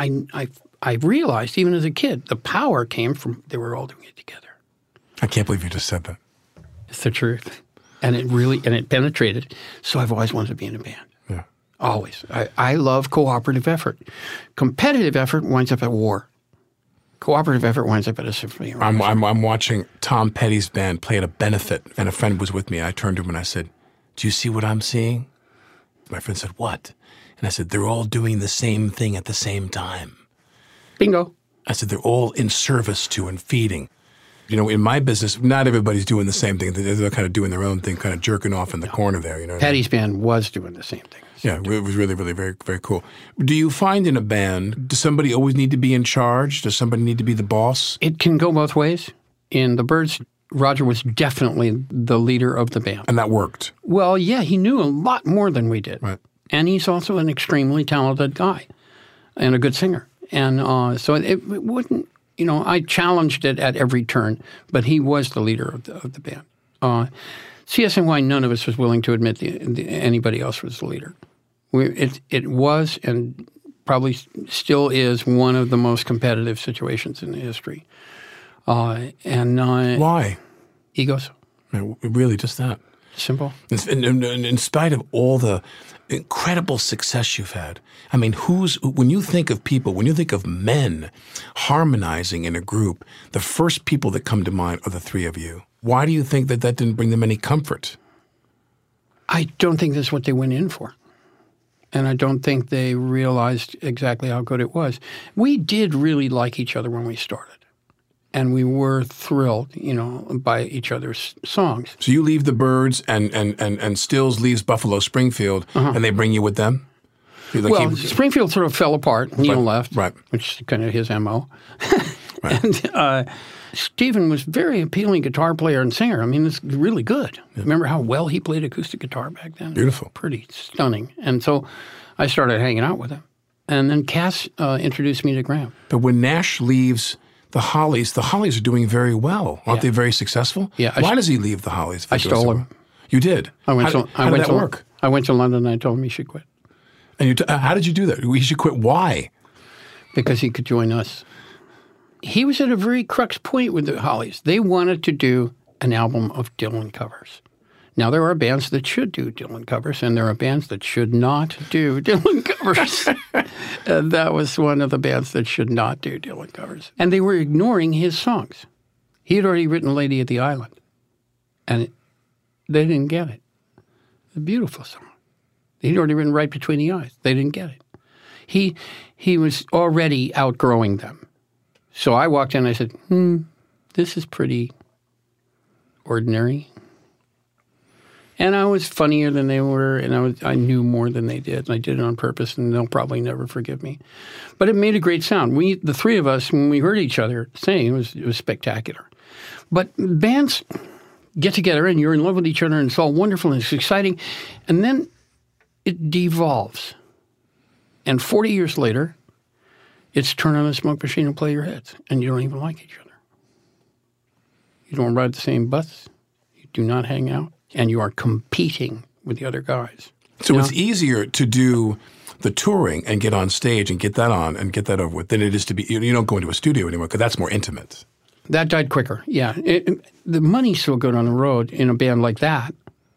I realized, even as a kid, the power came from they were all doing it together. I can't believe you just said that. It's the truth. And it penetrated. So I've always wanted to be in a band. Yeah. Always. I love cooperative effort. Competitive effort winds up at war. Cooperative effort winds up at a symphony. I'm watching Tom Petty's band play at a benefit, and a friend was with me. I turned to him and I said, "Do you see what I'm seeing?" My friend said, "What?" And I said, "They're all doing the same thing at the same time." Bingo. I said, "They're all in service to and feeding." In my business, not everybody's doing the same thing. They're kind of doing their own thing, kind of jerking off in the corner there. Petty's band was doing the same thing. Yeah, it was really, really very, very cool. Do you find in a band, does somebody always need to be in charge? Does somebody need to be the boss? It can go both ways. In the Byrds, Roger was definitely the leader of the band. And that worked? Well, yeah, he knew a lot more than we did. Right. And he's also an extremely talented guy and a good singer. And so it wouldn't, I challenged it at every turn, but he was the leader of the band. CSNY, none of us was willing to admit anybody else was the leader. It was and probably still is one of the most competitive situations in history. Why? Egos. Really, just that. Simple. In spite of all the incredible success you've had, when you think of people, when you think of men harmonizing in a group, the first people that come to mind are the 3 of you. Why do you think that didn't bring them any comfort? I don't think that's what they went in for. And I don't think they realized exactly how good it was. We did really like each other when we started. And we were thrilled, by each other's songs. So you leave the Byrds and Stills leaves Buffalo Springfield, and they bring you with them? Springfield sort of fell apart. Neil left, right, which is kind of his MO. Right. And Stephen was a very appealing guitar player and singer. I mean, it's really good. Yeah. Remember how well he played acoustic guitar back then? Beautiful. Pretty stunning. And so I started hanging out with him. And then Cass introduced me to Graham. But when Nash leaves the Hollies are doing very well. Aren't they very successful? Yeah. Why does he leave the Hollies? I stole him. You did? How did that work? I went to London and I told him he should quit. And how did you do that? He should quit. Why? Because he could join us. He was at a very crux point with the Hollies. They wanted to do an album of Dylan covers. Now, there are bands that should do Dylan covers, and there are bands that should not do Dylan covers. And that was one of the bands that should not do Dylan covers. And they were ignoring his songs. He had already written Lady at the Island, and they didn't get it. It's a beautiful song. He'd already written Right Between the Eyes. They didn't get it. He was already outgrowing them. So I walked in and I said, this is pretty ordinary. And I was funnier than they were, and I knew more than they did, and I did it on purpose, and they'll probably never forgive me. But it made a great sound. The three of us, when we heard each other sing, it was spectacular. But bands get together, and you're in love with each other, and it's all wonderful, and it's exciting, and then it devolves. And 40 years later, it's turn on the smoke machine and play your hits, and you don't even like each other. You don't ride the same bus. You do not hang out. And you are competing with the other guys. So it's easier to do the touring and get on stage and get that on and get that over with than it is to be – you don't go into a studio anymore because that's more intimate. That died quicker, yeah. The money's so good on the road in a band like that,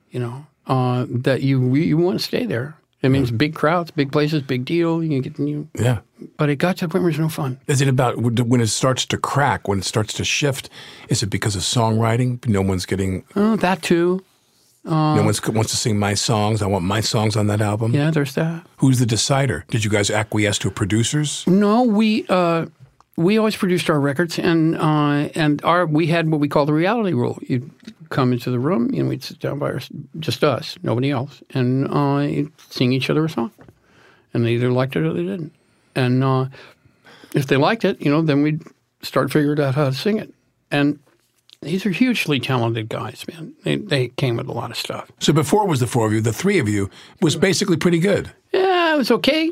that you want to stay there. I mean, it's big crowds, big places, big deal. Yeah. But it got to the point where it's no fun. Is it about when it starts to crack, when it starts to shift, is it because of songwriting? No one's getting – that too. No one wants to sing my songs. I want my songs on that album. Yeah, there's that. Who's the decider? Did you guys acquiesce to producers? No, we always produced our records, and we had what we call the reality rule. You'd come into the room, we'd sit down by just us, nobody else, and you'd sing each other a song, and they either liked it or they didn't. And if they liked it, then we'd start figuring out how to sing it. And these are hugely talented guys, man. They came with a lot of stuff. So before it was the four of you, the three of you was basically pretty good. Yeah, it was okay,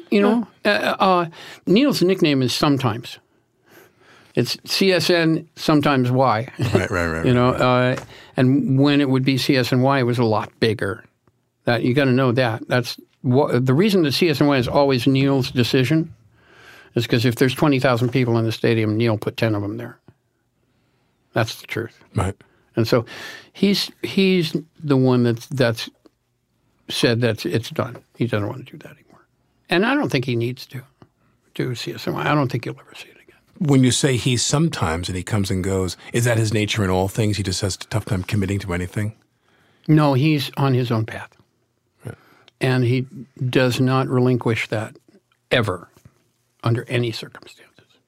Neil's nickname is Sometimes. It's CSN, sometimes Y. Right. And when it would be CSNY, it was a lot bigger. That you got to know that. That's the reason that CSNY is always Neil's decision is because if there's 20,000 people in the stadium, Neil put 10 of them there. That's the truth. Right. And so he's the one that's said that it's done. He doesn't want to do that anymore. And I don't think he needs to do CSNY. I don't think you'll ever see it again. When you say he sometimes and he comes and goes, is that his nature in all things? He just has a tough time committing to anything? No, he's on his own path. Right. And he does not relinquish that ever under any circumstances.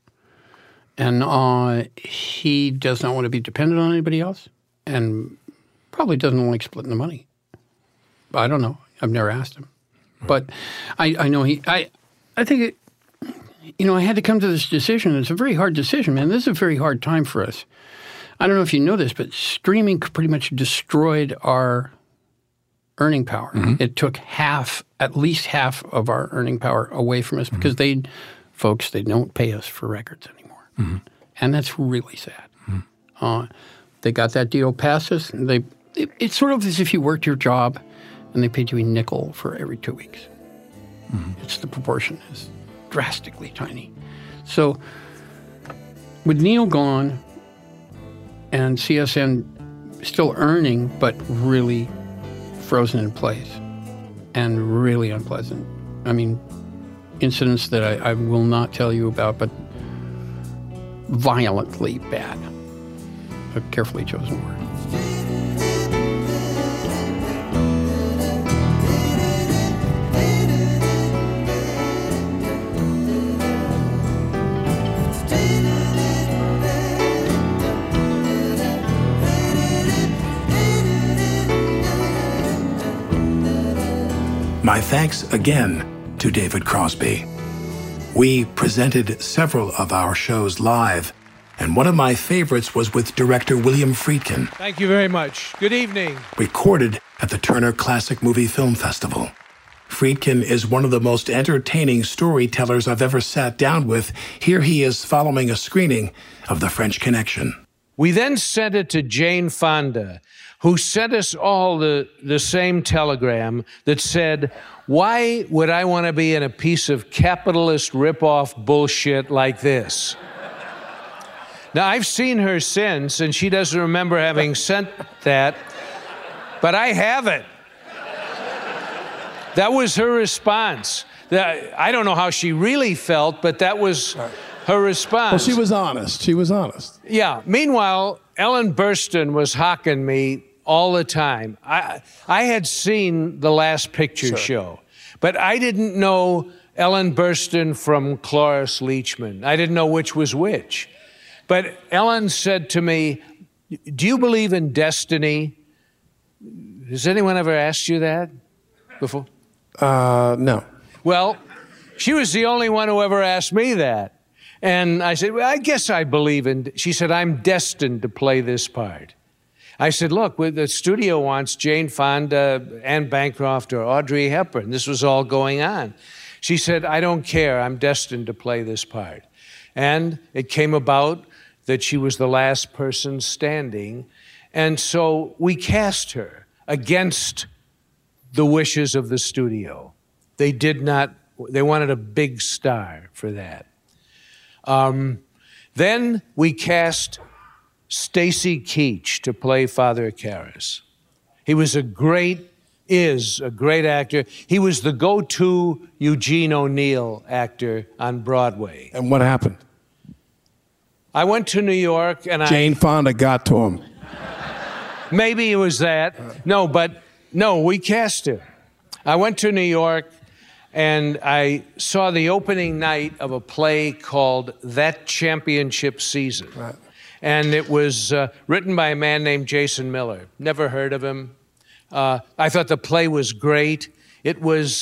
And he does not want to be dependent on anybody else and probably doesn't like splitting the money. I don't know. I've never asked him. But I know I think it, I had to come to this decision. It's a very hard decision, man. This is a very hard time for us. I don't know if you know this, but streaming pretty much destroyed our earning power. Mm-hmm. It took at least half of our earning power away from us because they don't pay us for records anymore. Mm-hmm. And that's really sad. Mm-hmm. They got that deal past us. And it's sort of as if you worked your job and they paid you a nickel for every 2 weeks. Mm-hmm. It's the proportion is drastically tiny. So with Neil gone and CSN still earning but really frozen in place and really unpleasant. I mean, incidents that I will not tell you about, but violently bad. A carefully chosen word. my thanks again to David Crosby. We presented several of our shows live, and one of my favorites was with director William Friedkin. Thank you very much. Good evening. Recorded at the Turner Classic Movie Film Festival. Friedkin is one of the most entertaining storytellers I've ever sat down with. Here he is following a screening of The French Connection. We then sent it to Jane Fonda, who sent us all the same telegram that said, "Why would I want to be in a piece of capitalist rip-off bullshit like this?" Now, I've seen her since, and she doesn't remember having sent that, but I have it. That was her response. I don't know how she really felt, but that was her response. Well, she was honest. She was honest. Yeah. Meanwhile, Ellen Burstyn was hawking me all the time. I had seen the Last Picture Show, but I didn't know Ellen Burstyn from Cloris Leachman. I didn't know which was which. But Ellen said to me, "Do you believe in destiny?" Has anyone ever asked you that before? No. Well, she was the only one who ever asked me that. And I said, "Well, I guess I believe in..." She said, "I'm destined to play this part." I said, "Look, the studio wants Jane Fonda, Anne Bancroft, or Audrey Hepburn. This was all going on." She said, "I don't care. I'm destined to play this part." And it came about that she was the last person standing. And so we cast her against the wishes of the studio. They wanted a big star for that. Then we cast Stacy Keach to play Father Karras. He was is a great actor. He was the go-to Eugene O'Neill actor on Broadway. And what happened? I went to New York and Jane Fonda got to him. Maybe it was that. No, we cast him. I went to New York and I saw the opening night of a play called That Championship Season. Right. And it was written by a man named Jason Miller. Never heard of him. I thought the play was great. It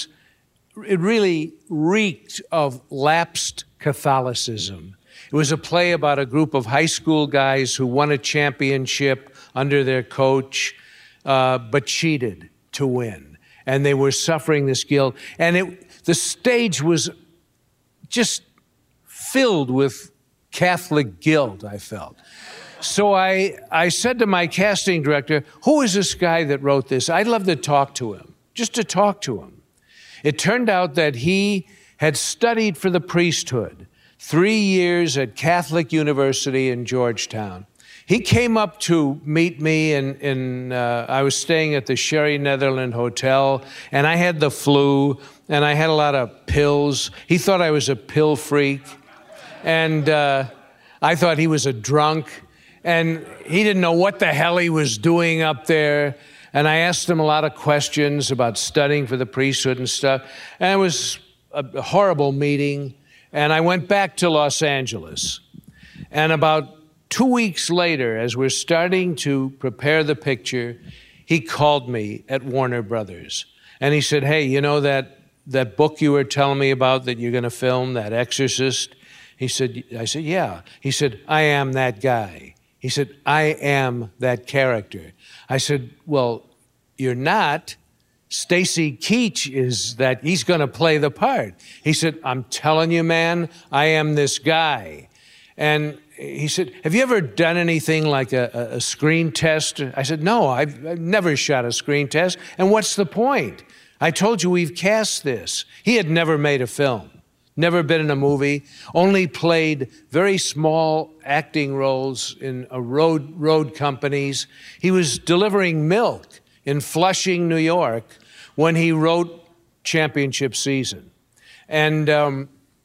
really reeked of lapsed Catholicism. It was a play about a group of high school guys who won a championship under their coach, but cheated to win. And they were suffering this guilt. And the stage was just filled with Catholic guilt, I felt. So I said to my casting director, "Who is this guy that wrote this? I'd love to talk to him, just to talk to him." It turned out that he had studied for the priesthood 3 years at Catholic University in Georgetown. He came up to meet me, and I was staying at the Sherry Netherland Hotel, and I had the flu, and I had a lot of pills. He thought I was a pill freak, and I thought he was a drunk, and he didn't know what the hell he was doing up there. And I asked him a lot of questions about studying for the priesthood and stuff, and it was a horrible meeting. And I went back to Los Angeles, and about 2 weeks later, as we're starting to prepare the picture, he called me at Warner Brothers. And he said, "Hey, you know that book you were telling me about that you're going to film, that Exorcist?" I said, "Yeah." He said, "I am that guy." He said, "I am that character." I said, "Well, you're not. Stacy Keach is that. He's going to play the part." He said, "I'm telling you, man, I am this guy." And he said, "Have you ever done anything like a screen test?" I said, "No, I've never shot a screen test. And what's the point? I told you we've cast this." He had never made a film, never been in a movie, only played very small acting roles in road companies. He was delivering milk in Flushing, New York, when he wrote Championship Season. And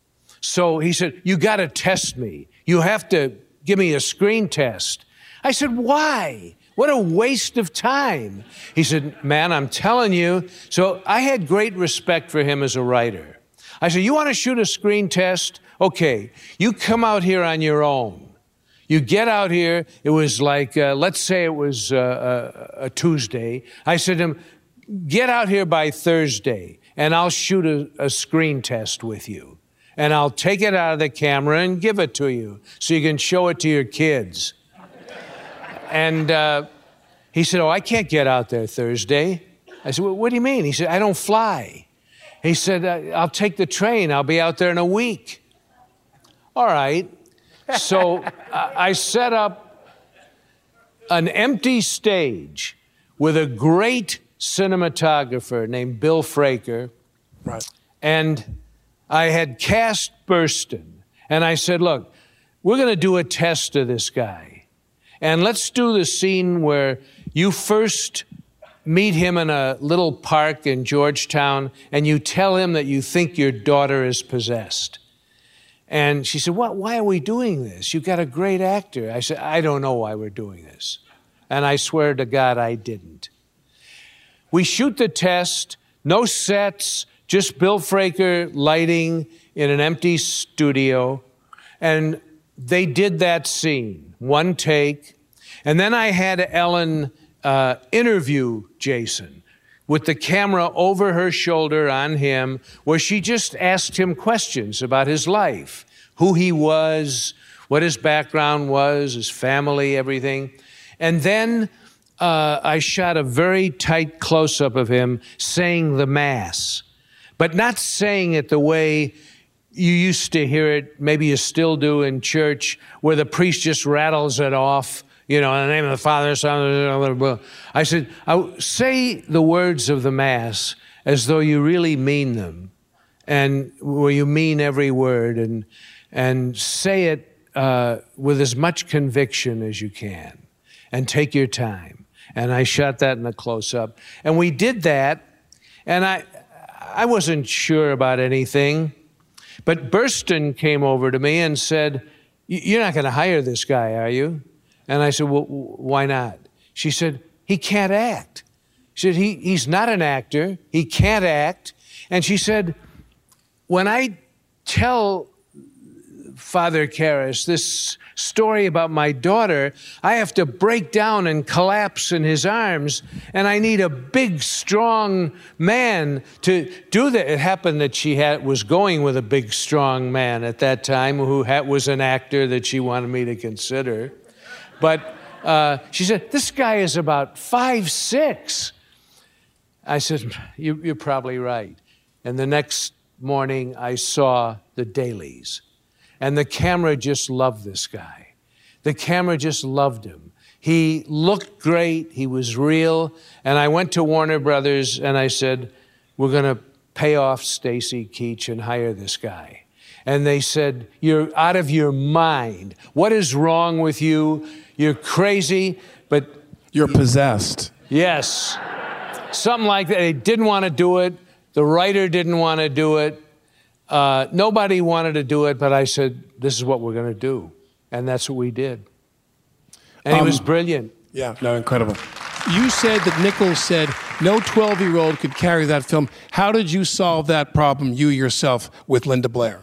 so he said, "You got to test me. You have to give me a screen test." I said, "Why? What a waste of time." He said, "Man, I'm telling you." So I had great respect for him as a writer. I said, "You want to shoot a screen test? Okay, you come out here on your own. You get out here." It was like, let's say it was a Tuesday. I said to him, "Get out here by Thursday and I'll shoot a screen test with you. And I'll take it out of the camera and give it to you so you can show it to your kids. And he said, I can't get out there Thursday. I said, what do you mean? He said, I don't fly. He said, I'll take the train. I'll be out there in a week. All right. So I set up an empty stage with a great cinematographer named Bill Fraker. Right. And I had cast Burston. And I said, look, we're going to do a test of this guy. And let's do the scene where you first meet him in a little park in Georgetown and you tell him that you think your daughter is possessed. And she said, why are we doing this? You've got a great actor. I said, I don't know why we're doing this. And I swear to God, I didn't. We shoot the test, no sets, just Bill Fraker lighting in an empty studio. And they did that scene, one take. And then I had Ellen interview Jason with the camera over her shoulder on him, where she just asked him questions about his life, who he was, what his background was, his family, everything. And then I shot a very tight close-up of him saying the Mass, but not saying it the way you used to hear it, maybe you still do in church, where the priest just rattles it off, in the name of the Father, Son, I said, say the words of the Mass as though you really mean them, and where you mean every word, and say it with as much conviction as you can, and take your time. And I shot that in a close-up. And we did that, and I wasn't sure about anything, but Burston came over to me and said, you're not going to hire this guy, are you? And I said, well, why not? She said, he can't act. She said, he's not an actor. He can't act. And she said, when I tell Father Karras this story about my daughter, I have to break down and collapse in his arms, and I need a big, strong man to do that. It happened that she was going with a big, strong man at that time who was an actor that she wanted me to consider. But she said, this guy is about 5'6". I said, you're probably right. And the next morning, I saw the dailies. And the camera just loved this guy. The camera just loved him. He looked great. He was real. And I went to Warner Brothers and I said, we're going to pay off Stacy Keach and hire this guy. And they said, you're out of your mind. What is wrong with you? You're crazy, but... You're possessed. Yes. Something like that. They didn't want to do it. The writer didn't want to do it. Nobody wanted to do it, but I said, this is what we're going to do. And that's what we did. And he was brilliant. Yeah, no, incredible. You said that Nichols said no 12-year-old could carry that film. How did you solve that problem, you yourself, with Linda Blair?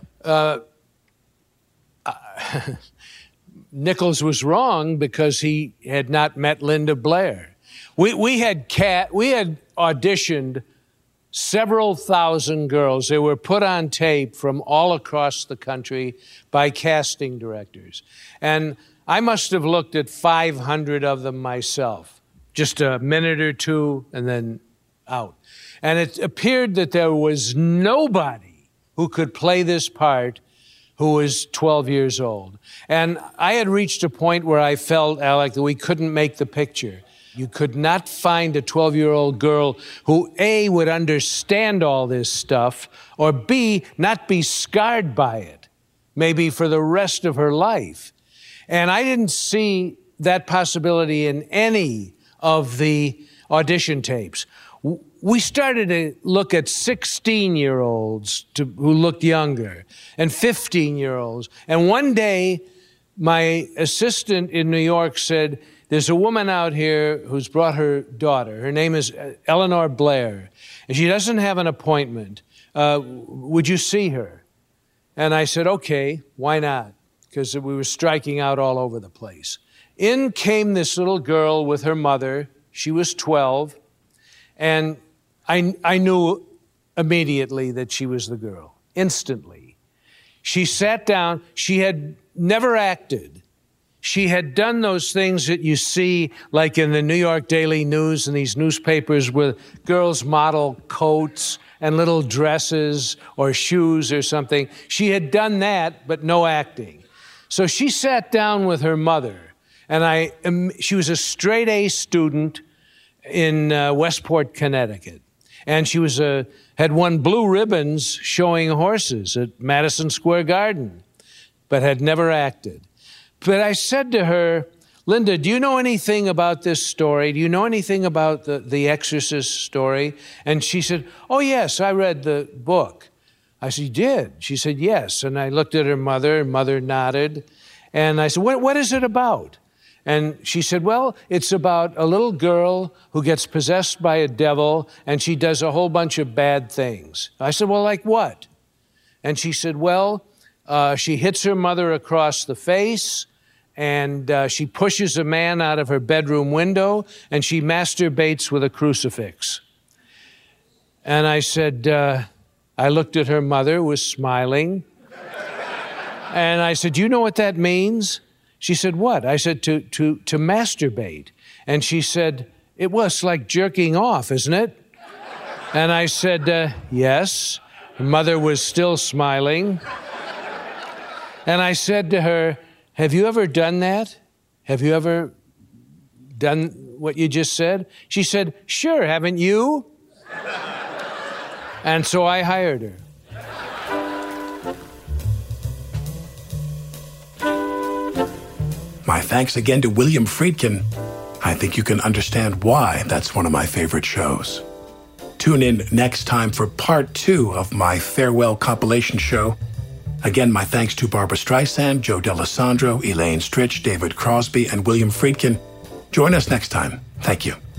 Nichols was wrong because he had not met Linda Blair. We had auditioned several thousand girls. They were put on tape from all across the country by casting directors. And I must have looked at 500 of them myself, just a minute or two and then out. And it appeared that there was nobody who could play this part who was 12 years old. And I had reached a point where I felt, Alec, that we couldn't make the picture. You could not find a 12-year-old girl who, A, would understand all this stuff, or B, not be scarred by it, maybe for the rest of her life. And I didn't see that possibility in any of the audition tapes. We started to look at 16-year-olds who looked younger, and 15-year-olds. And one day, my assistant in New York said, there's a woman out here who's brought her daughter. Her name is Eleanor Blair, and she doesn't have an appointment. Would you see her? And I said, okay, why not? Because we were striking out all over the place. In came this little girl with her mother. She was 12, and I knew immediately that she was the girl, instantly. She sat down. She had never acted. She had done those things that you see like in the New York Daily News and these newspapers where girls model coats and little dresses or shoes or something. She had done that, but no acting. So she sat down with her mother, and she was a straight A student in Westport, Connecticut. And she had won blue ribbons showing horses at Madison Square Garden, but had never acted. But I said to her, Linda, do you know anything about this story? Do you know anything about the Exorcist story? And she said, oh, yes, I read the book. I said, you did? She said, yes. And I looked at her mother. Her mother nodded. And I said, what is it about? And she said, well, it's about a little girl who gets possessed by a devil, and she does a whole bunch of bad things. I said, well, like what? And she said, well, she hits her mother across the face, and she pushes a man out of her bedroom window, and she masturbates with a crucifix. And I said, I looked at her mother, who was smiling, and I said, do you know what that means? She said, what? I said, to masturbate. And she said, it was like jerking off, isn't it? And I said, yes. Her mother was still smiling. And I said to her, have you ever done that? Have you ever done what you just said? She said, sure, haven't you? And so I hired her. My thanks again to William Friedkin. I think you can understand why that's one of my favorite shows. Tune in next time for part 2 of my farewell compilation show. Again, my thanks to Barbra Streisand, Joe D'Alessandro, Elaine Stritch, David Crosby, and William Friedkin. Join us next time. Thank you.